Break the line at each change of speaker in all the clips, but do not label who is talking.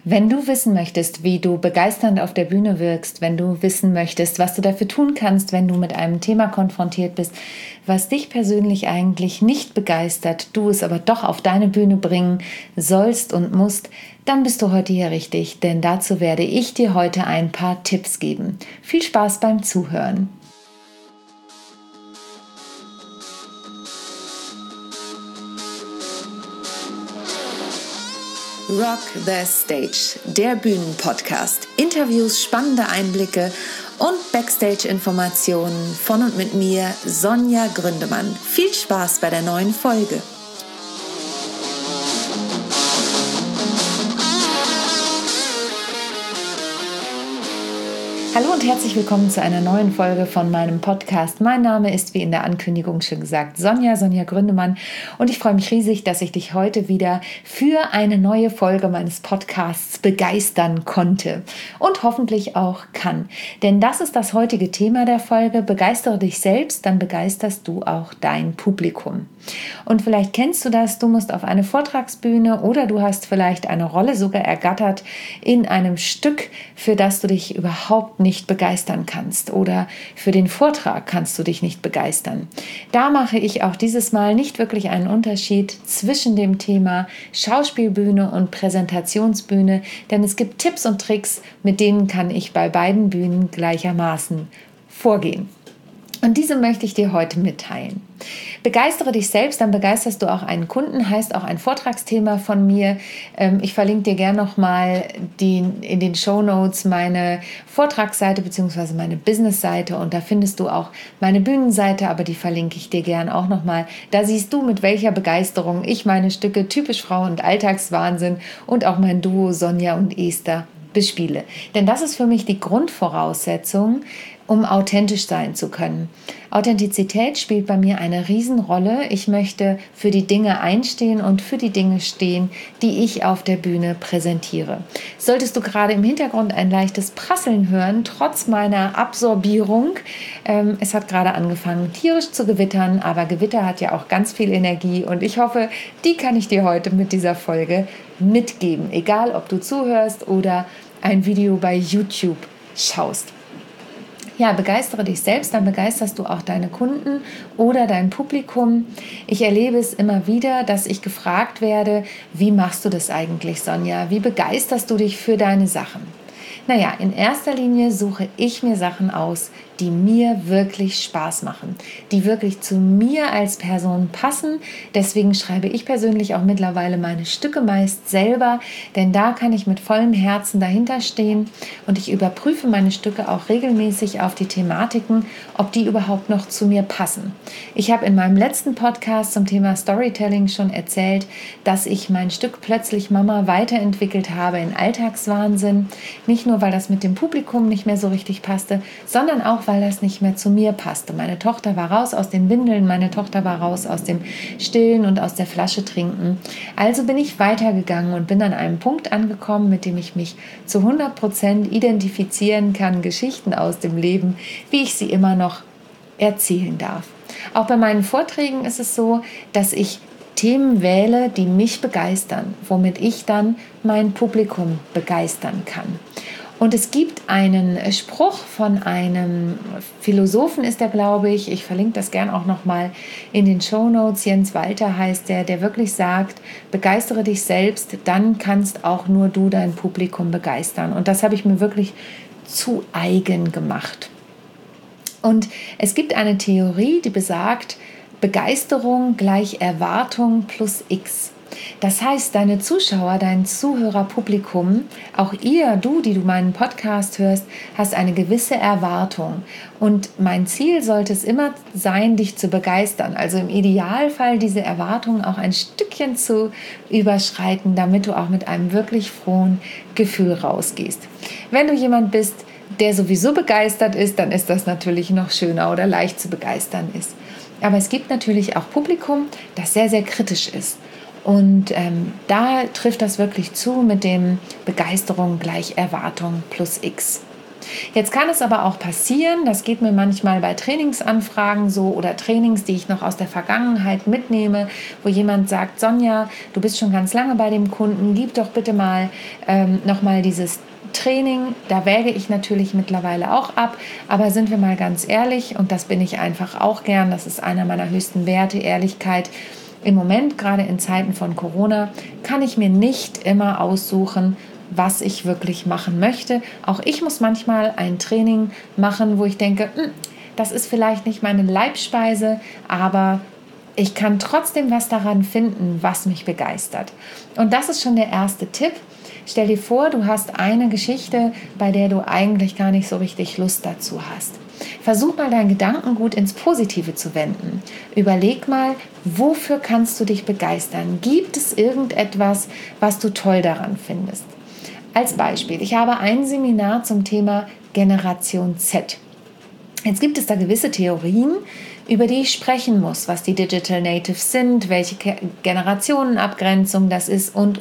Wenn du wissen möchtest, wie du begeisternd auf der Bühne wirkst, wenn du wissen möchtest, was du dafür tun kannst, wenn du mit einem Thema konfrontiert bist, was dich persönlich eigentlich nicht begeistert, du es aber doch auf deine Bühne bringen sollst und musst, dann bist du heute hier richtig, denn dazu werde ich dir heute ein paar Tipps geben. Viel Spaß beim Zuhören. Rock the Stage, der Bühnenpodcast. Interviews, spannende Einblicke und Backstage-Informationen von und mit mir, Sonja Gründemann. Viel Spaß bei der neuen Folge. Hallo und herzlich willkommen zu einer neuen Folge von meinem Podcast. Mein Name ist, wie in der Ankündigung schon gesagt, Sonja Gründemann und ich freue mich riesig, dass ich dich heute wieder für eine neue Folge meines Podcasts begeistern konnte und hoffentlich auch kann. Denn das ist das heutige Thema der Folge. Begeistere dich selbst, dann begeisterst du auch dein Publikum. Und vielleicht kennst du das, du musst auf eine Vortragsbühne oder du hast vielleicht eine Rolle sogar ergattert in einem Stück, für das du dich überhaupt nicht begeistern kannst oder für den Vortrag kannst du dich nicht begeistern. Da mache ich auch dieses Mal nicht wirklich einen Unterschied zwischen dem Thema Schauspielbühne und Präsentationsbühne, denn es gibt Tipps und Tricks, mit denen kann ich bei beiden Bühnen gleichermaßen vorgehen. Und diese möchte ich dir heute mitteilen. Begeistere dich selbst, dann begeisterst du auch einen Kunden, heißt auch ein Vortragsthema von mir. Ich verlinke dir gerne nochmal in den Shownotes meine Vortragsseite bzw. meine Businessseite und da findest du auch meine Bühnenseite, aber die verlinke ich dir gerne auch nochmal. Da siehst du, mit welcher Begeisterung ich meine Stücke Typisch Frau und Alltagswahnsinn und auch mein Duo Sonja und Esther bespiele. Denn das ist für mich die Grundvoraussetzung, um authentisch sein zu können. Authentizität spielt bei mir eine Riesenrolle. Ich möchte für die Dinge einstehen und für die Dinge stehen, die ich auf der Bühne präsentiere. Solltest du gerade im Hintergrund ein leichtes Prasseln hören, trotz meiner Absorbierung, es hat gerade angefangen tierisch zu gewittern, aber Gewitter hat ja auch ganz viel Energie und ich hoffe, die kann ich dir heute mit dieser Folge mitgeben, egal ob du zuhörst oder ein Video bei YouTube schaust. Ja, begeistere dich selbst, dann begeisterst du auch deine Kunden oder dein Publikum. Ich erlebe es immer wieder, dass ich gefragt werde, wie machst du das eigentlich, Sonja? Wie begeisterst du dich für deine Sachen? Naja, in erster Linie suche ich mir Sachen aus, die mir wirklich Spaß machen, die wirklich zu mir als Person passen. Deswegen schreibe ich persönlich auch mittlerweile meine Stücke meist selber, denn da kann ich mit vollem Herzen dahinter stehen und ich überprüfe meine Stücke auch regelmäßig auf die Thematiken, ob die überhaupt noch zu mir passen. Ich habe in meinem letzten Podcast zum Thema Storytelling schon erzählt, dass ich mein Stück Plötzlich Mama weiterentwickelt habe in Alltagswahnsinn. Nicht nur, weil das mit dem Publikum nicht mehr so richtig passte, sondern auch, weil das nicht mehr zu mir passte. Meine Tochter war raus aus den Windeln, meine Tochter war raus aus dem Stillen und aus der Flasche trinken. Also bin ich weitergegangen und bin an einem Punkt angekommen, mit dem ich mich zu 100% identifizieren kann, Geschichten aus dem Leben, wie ich sie immer noch erzählen darf. Auch bei meinen Vorträgen ist es so, dass ich Themen wähle, die mich begeistern, womit ich dann mein Publikum begeistern kann. Und es gibt einen Spruch von einem Philosophen, ist er, glaube ich. Ich verlinke das gern auch nochmal in den Shownotes. Jens Walter heißt der wirklich sagt, begeistere dich selbst, dann kannst auch nur du dein Publikum begeistern. Und das habe ich mir wirklich zu eigen gemacht. Und es gibt eine Theorie, die besagt, Begeisterung gleich Erwartung plus X. Das heißt, deine Zuschauer, dein Zuhörerpublikum, auch ihr, die du meinen Podcast hörst, hast eine gewisse Erwartung. Und mein Ziel sollte es immer sein, dich zu begeistern. Also im Idealfall diese Erwartung auch ein Stückchen zu überschreiten, damit du auch mit einem wirklich frohen Gefühl rausgehst. Wenn du jemand bist, der sowieso begeistert ist, dann ist das natürlich noch schöner oder leicht zu begeistern ist. Aber es gibt natürlich auch Publikum, das sehr, sehr kritisch ist. Und da trifft das wirklich zu mit dem Begeisterung gleich Erwartung plus X. Jetzt kann es aber auch passieren, das geht mir manchmal bei Trainingsanfragen so oder Trainings, die ich noch aus der Vergangenheit mitnehme, wo jemand sagt, Sonja, du bist schon ganz lange bei dem Kunden, gib doch bitte mal nochmal dieses Training. Da wäge ich natürlich mittlerweile auch ab, aber sind wir mal ganz ehrlich, und das bin ich einfach auch gern, das ist einer meiner höchsten Werte, Ehrlichkeit. Im Moment, gerade in Zeiten von Corona, kann ich mir nicht immer aussuchen, was ich wirklich machen möchte. Auch ich muss manchmal ein Training machen, wo ich denke, das ist vielleicht nicht meine Leibspeise, aber ich kann trotzdem was daran finden, was mich begeistert. Und das ist schon der erste Tipp. Stell dir vor, du hast eine Geschichte, bei der du eigentlich gar nicht so richtig Lust dazu hast. Versuch mal dein Gedankengut ins Positive zu wenden. Überleg mal, wofür kannst du dich begeistern? Gibt es irgendetwas, was du toll daran findest? Als Beispiel, ich habe ein Seminar zum Thema Generation Z. Jetzt gibt es da gewisse Theorien, über die ich sprechen muss, was die Digital Natives sind, welche Generationenabgrenzung das ist und.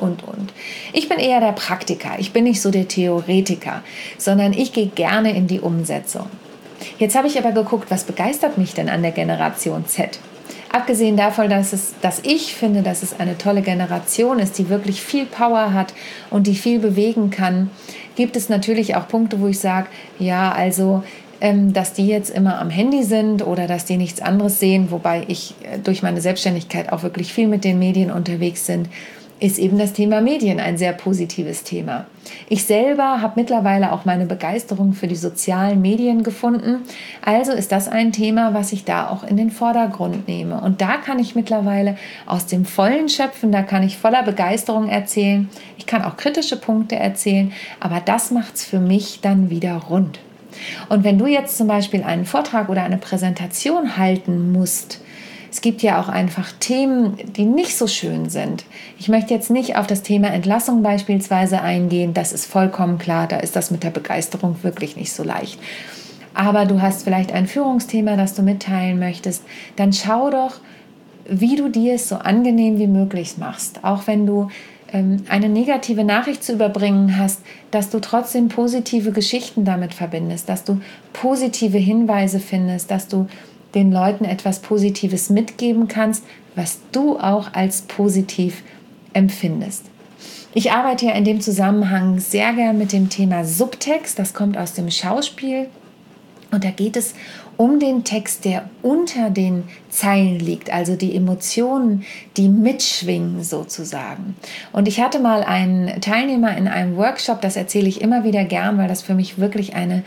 Ich bin eher der Praktiker, ich bin nicht so der Theoretiker, sondern ich gehe gerne in die Umsetzung. Jetzt habe ich aber geguckt, was begeistert mich denn an der Generation Z? Abgesehen davon, dass ich finde, dass es eine tolle Generation ist, die wirklich viel Power hat und die viel bewegen kann, gibt es natürlich auch Punkte, wo ich sage, ja, also, dass die jetzt immer am Handy sind oder dass die nichts anderes sehen, wobei ich durch meine Selbstständigkeit auch wirklich viel mit den Medien unterwegs bin, ist eben das Thema Medien ein sehr positives Thema. Ich selber habe mittlerweile auch meine Begeisterung für die sozialen Medien gefunden. Also ist das ein Thema, was ich da auch in den Vordergrund nehme. Und da kann ich mittlerweile aus dem Vollen schöpfen, da kann ich voller Begeisterung erzählen. Ich kann auch kritische Punkte erzählen, aber das macht es für mich dann wieder rund. Und wenn du jetzt zum Beispiel einen Vortrag oder eine Präsentation halten musst, es gibt ja auch einfach Themen, die nicht so schön sind. Ich möchte jetzt nicht auf das Thema Entlassung beispielsweise eingehen. Das ist vollkommen klar, da ist das mit der Begeisterung wirklich nicht so leicht. Aber du hast vielleicht ein Führungsthema, das du mitteilen möchtest. Dann schau doch, wie du dir es so angenehm wie möglich machst. Auch wenn du eine negative Nachricht zu überbringen hast, dass du trotzdem positive Geschichten damit verbindest, dass du positive Hinweise findest, dass du den Leuten etwas Positives mitgeben kannst, was du auch als positiv empfindest. Ich arbeite ja in dem Zusammenhang sehr gern mit dem Thema Subtext, das kommt aus dem Schauspiel und da geht es um den Text, der unter den Zeilen liegt, also die Emotionen, die mitschwingen sozusagen. Und ich hatte mal einen Teilnehmer in einem Workshop, das erzähle ich immer wieder gern, weil das für mich wirklich eine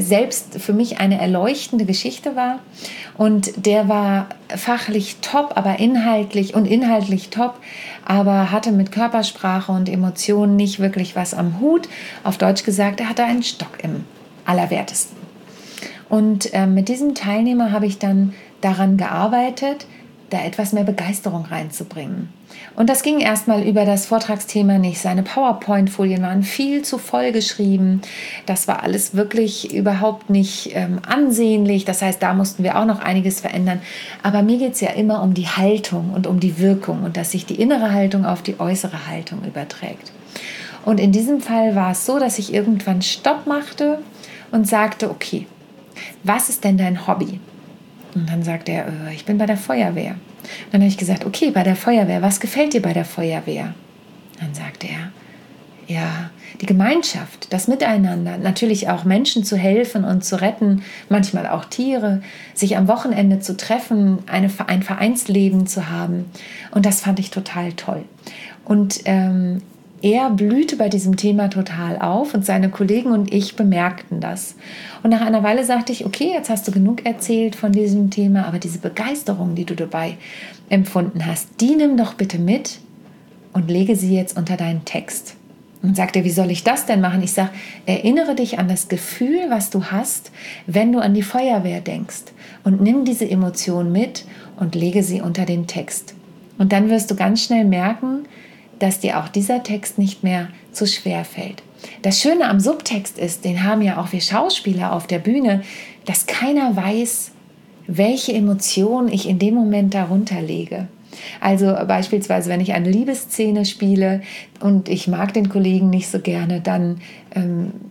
erleuchtende Geschichte war. Und der war fachlich top, aber inhaltlich top, aber hatte mit Körpersprache und Emotionen nicht wirklich was am Hut. Auf Deutsch gesagt, er hatte einen Stock im Allerwertesten. Und mit diesem Teilnehmer habe ich dann daran gearbeitet, da etwas mehr Begeisterung reinzubringen. Und das ging erstmal über das Vortragsthema nicht. Seine PowerPoint-Folien waren viel zu voll geschrieben. Das war alles wirklich überhaupt nicht ansehnlich. Das heißt, da mussten wir auch noch einiges verändern. Aber mir geht es ja immer um die Haltung und um die Wirkung und dass sich die innere Haltung auf die äußere Haltung überträgt. Und in diesem Fall war es so, dass ich irgendwann Stopp machte und sagte, okay, was ist denn dein Hobby? Und dann sagt er, ich bin bei der Feuerwehr. Und dann habe ich gesagt, okay, bei der Feuerwehr, was gefällt dir bei der Feuerwehr? Dann sagt er, ja, die Gemeinschaft, das Miteinander, natürlich auch Menschen zu helfen und zu retten, manchmal auch Tiere, sich am Wochenende zu treffen, ein Vereinsleben zu haben. Und das fand ich total toll. Und er blühte bei diesem Thema total auf und seine Kollegen und ich bemerkten das. Und nach einer Weile sagte ich, okay, jetzt hast du genug erzählt von diesem Thema, aber diese Begeisterung, die du dabei empfunden hast, die nimm doch bitte mit und lege sie jetzt unter deinen Text. Und sagt er, wie soll ich das denn machen? Ich sage, erinnere dich an das Gefühl, was du hast, wenn du an die Feuerwehr denkst. Und nimm diese Emotion mit und lege sie unter den Text. Und dann wirst du ganz schnell merken, dass dir auch dieser Text nicht mehr zu schwer fällt. Das Schöne am Subtext ist, den haben ja auch wir Schauspieler auf der Bühne, dass keiner weiß, welche Emotionen ich in dem Moment darunter lege. Also beispielsweise, wenn ich eine Liebesszene spiele und ich mag den Kollegen nicht so gerne, dann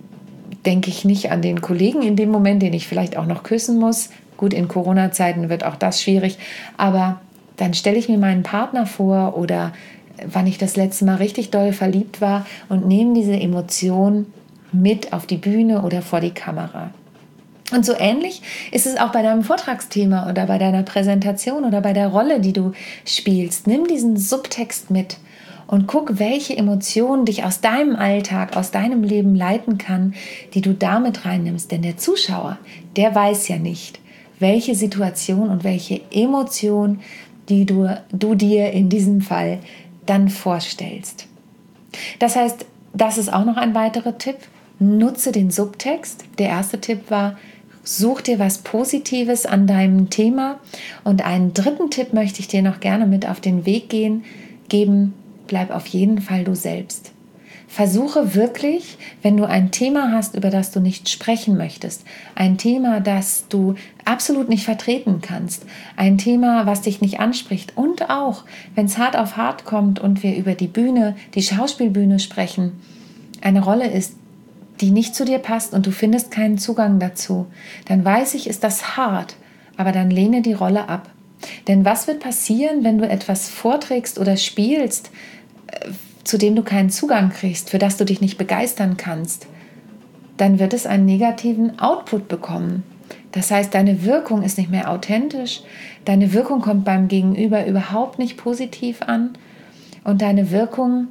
denke ich nicht an den Kollegen in dem Moment, den ich vielleicht auch noch küssen muss. Gut, in Corona-Zeiten wird auch das schwierig, aber dann stelle ich mir meinen Partner vor oder wann ich das letzte Mal richtig doll verliebt war und nehme diese Emotion mit auf die Bühne oder vor die Kamera. Und so ähnlich ist es auch bei deinem Vortragsthema oder bei deiner Präsentation oder bei der Rolle, die du spielst. Nimm diesen Subtext mit und guck, welche Emotionen dich aus deinem Alltag, aus deinem Leben leiten kann, die du damit reinnimmst. Denn der Zuschauer, der weiß ja nicht, welche Situation und welche Emotion, die du dir in diesem Fall dann vorstellst. Das heißt, das ist auch noch ein weiterer Tipp. Nutze den Subtext. Der erste Tipp war, such dir was Positives an deinem Thema. Und einen dritten Tipp möchte ich dir noch gerne mit auf den Weg geben. Bleib auf jeden Fall du selbst. Versuche wirklich, wenn du ein Thema hast, über das du nicht sprechen möchtest, ein Thema, das du absolut nicht vertreten kannst, ein Thema, was dich nicht anspricht und auch, wenn es hart auf hart kommt und wir über die Bühne, die Schauspielbühne sprechen, eine Rolle ist, die nicht zu dir passt und du findest keinen Zugang dazu, dann weiß ich, ist das hart, aber dann lehne die Rolle ab. Denn was wird passieren, wenn du etwas vorträgst oder spielst, zu dem du keinen Zugang kriegst, für das du dich nicht begeistern kannst? Dann wird es einen negativen Output bekommen. Das heißt, deine Wirkung ist nicht mehr authentisch, deine Wirkung kommt beim Gegenüber überhaupt nicht positiv an und deine Wirkung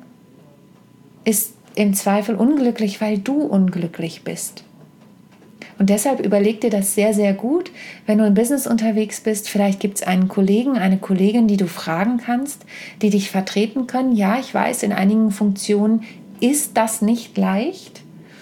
ist im Zweifel unglücklich, weil du unglücklich bist. Und deshalb überleg dir das sehr, sehr gut. Wenn du im Business unterwegs bist, vielleicht gibt es einen Kollegen, eine Kollegin, die du fragen kannst, die dich vertreten können. Ja, ich weiß, in einigen Funktionen ist das nicht leicht.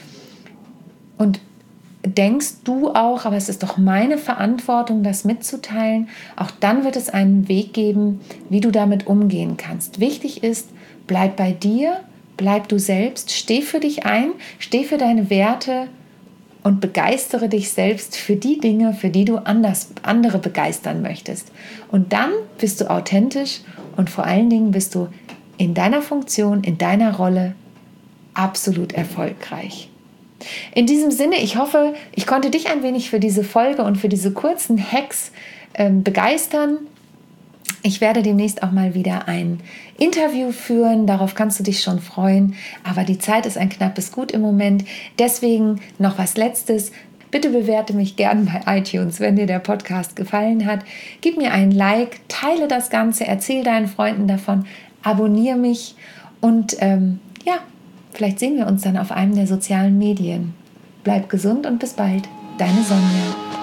Und denkst du auch, aber es ist doch meine Verantwortung, das mitzuteilen. Auch dann wird es einen Weg geben, wie du damit umgehen kannst. Wichtig ist, bleib bei dir, bleib du selbst, steh für dich ein, steh für deine Werte und begeistere dich selbst für die Dinge, für die du andere begeistern möchtest. Und dann bist du authentisch und vor allen Dingen bist du in deiner Funktion, in deiner Rolle absolut erfolgreich. In diesem Sinne, ich hoffe, ich konnte dich ein wenig für diese Folge und für diese kurzen Hacks begeistern. Ich werde demnächst auch mal wieder ein Interview führen, darauf kannst du dich schon freuen, aber die Zeit ist ein knappes Gut im Moment. Deswegen noch was Letztes. Bitte bewerte mich gern bei iTunes, wenn dir der Podcast gefallen hat. Gib mir ein Like, teile das Ganze, erzähl deinen Freunden davon, abonniere mich und vielleicht sehen wir uns dann auf einem der sozialen Medien. Bleib gesund und bis bald. Deine Sonja.